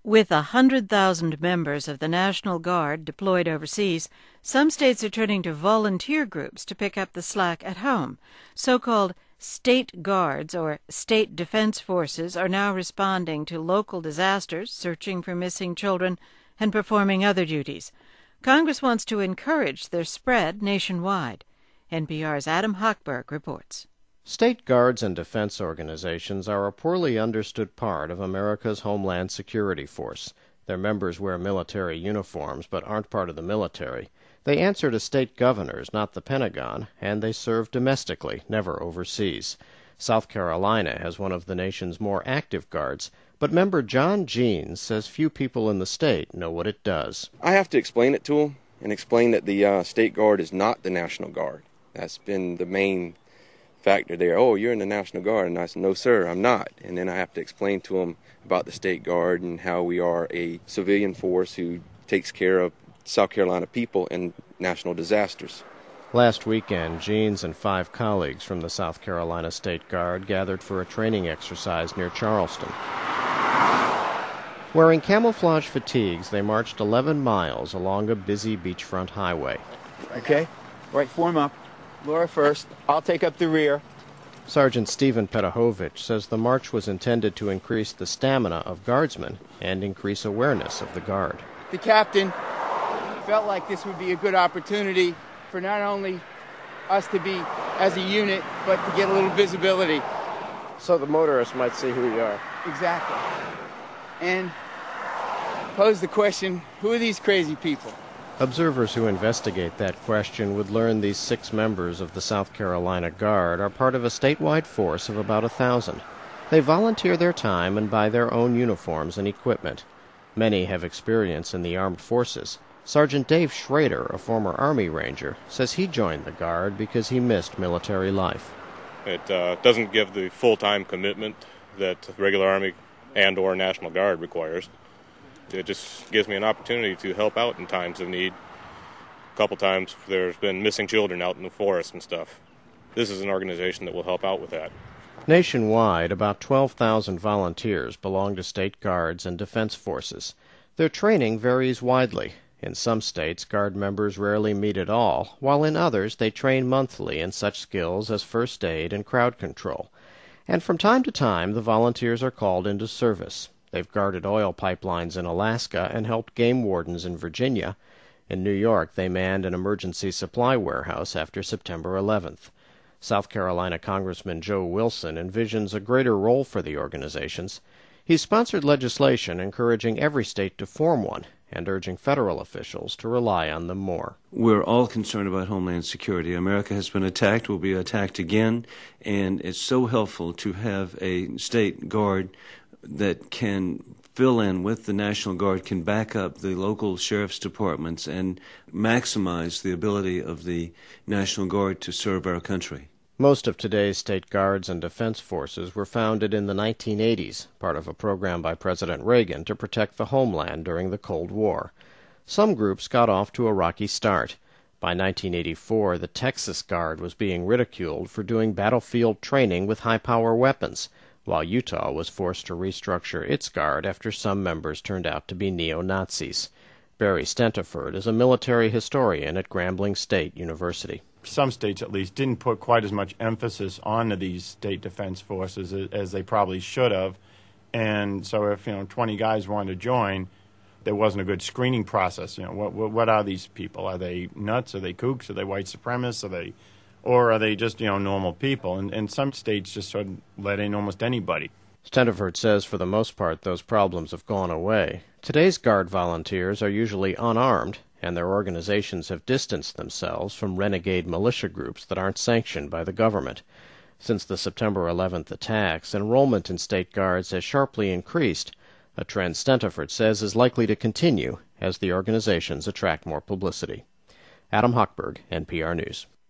With 100,000 members of the National Guard deployed overseas, some states are turning to volunteer groups to pick up the slack at home. So-called state guards or state defense forces are now responding to local disasters, searching for missing children, and performing other duties. Congress wants to encourage their spread nationwide. NPR's Adam Hochberg reports. State guards and defense organizations are a poorly understood part of America's Homeland Security Force. Their members wear military uniforms but aren't part of the military. They answer to state governors, not the Pentagon, and they serve domestically, never overseas. South Carolina has one of the nation's more active guards, but member John Jeans says few people in the state know what it does. I have to explain it to them and explain that the State Guard is not the National Guard. That's been the main factor there. Oh, you're in the National Guard. And I said, no, sir, I'm not. And then I have to explain to them about the State Guard and how we are a civilian force who takes care of South Carolina people in national disasters. Last weekend, Jeans and 5 colleagues from the South Carolina State Guard gathered for a training exercise near Charleston. Wearing camouflage fatigues, they marched 11 miles along a busy beachfront highway. Okay, right, form up. Laura first. I'll take up the rear. Sergeant Stephen Petahovich says the march was intended to increase the stamina of guardsmen and increase awareness of the Guard. The captain felt like this would be a good opportunity for not only us to be as a unit, but to get a little visibility. So the motorists might see who you are. Exactly. And pose the question, who are these crazy people? Observers who investigate that question would learn these 6 members of the South Carolina Guard are part of a statewide force of about 1,000. They volunteer their time and buy their own uniforms and equipment. Many have experience in the armed forces. Sergeant Dave Schrader, a former Army Ranger, says he joined the Guard because he missed military life. It doesn't give the full-time commitment that the regular Army and or National Guard requires. It just gives me an opportunity to help out in times of need. A couple times there's been missing children out in the forest and stuff. This is an organization that will help out with that. Nationwide, about 12,000 volunteers belong to state guards and defense forces. Their training varies widely. In some states, Guard members rarely meet at all, while in others they train monthly in such skills as first aid and crowd control. And from time to time, the volunteers are called into service. They've guarded oil pipelines in Alaska and helped game wardens in Virginia. In New York, they manned an emergency supply warehouse after September 11th. South Carolina Congressman Joe Wilson envisions a greater role for the organizations. He's sponsored legislation encouraging every state to form one and urging federal officials to rely on them more. We're all concerned about Homeland Security. America has been attacked, will be attacked again, and it's so helpful to have a state guard that can fill in with the National Guard, can back up the local sheriff's departments and maximize the ability of the National Guard to serve our country. Most of today's state guards and defense forces were founded in the 1980s, part of a program by President Reagan to protect the homeland during the Cold War. Some groups got off to a rocky start. By 1984, the Texas Guard was being ridiculed for doing battlefield training with high-power weapons, while Utah was forced to restructure its Guard after some members turned out to be neo-Nazis. Barry Stenteford is a military historian at Grambling State University. Some states, at least, didn't put quite as much emphasis on these state defense forces as they probably should have. And so if, 20 guys wanted to join, there wasn't a good screening process. What are these people? Are they nuts? Are they kooks? Are they white supremacists? Or are they just, normal people? And some states just sort of let in almost anybody. Stenteford says for the most part those problems have gone away. Today's Guard volunteers are usually unarmed, and their organizations have distanced themselves from renegade militia groups that aren't sanctioned by the government. Since the September 11th attacks, enrollment in state guards has sharply increased, a trend Stenteford says is likely to continue as the organizations attract more publicity. Adam Hochberg, NPR News.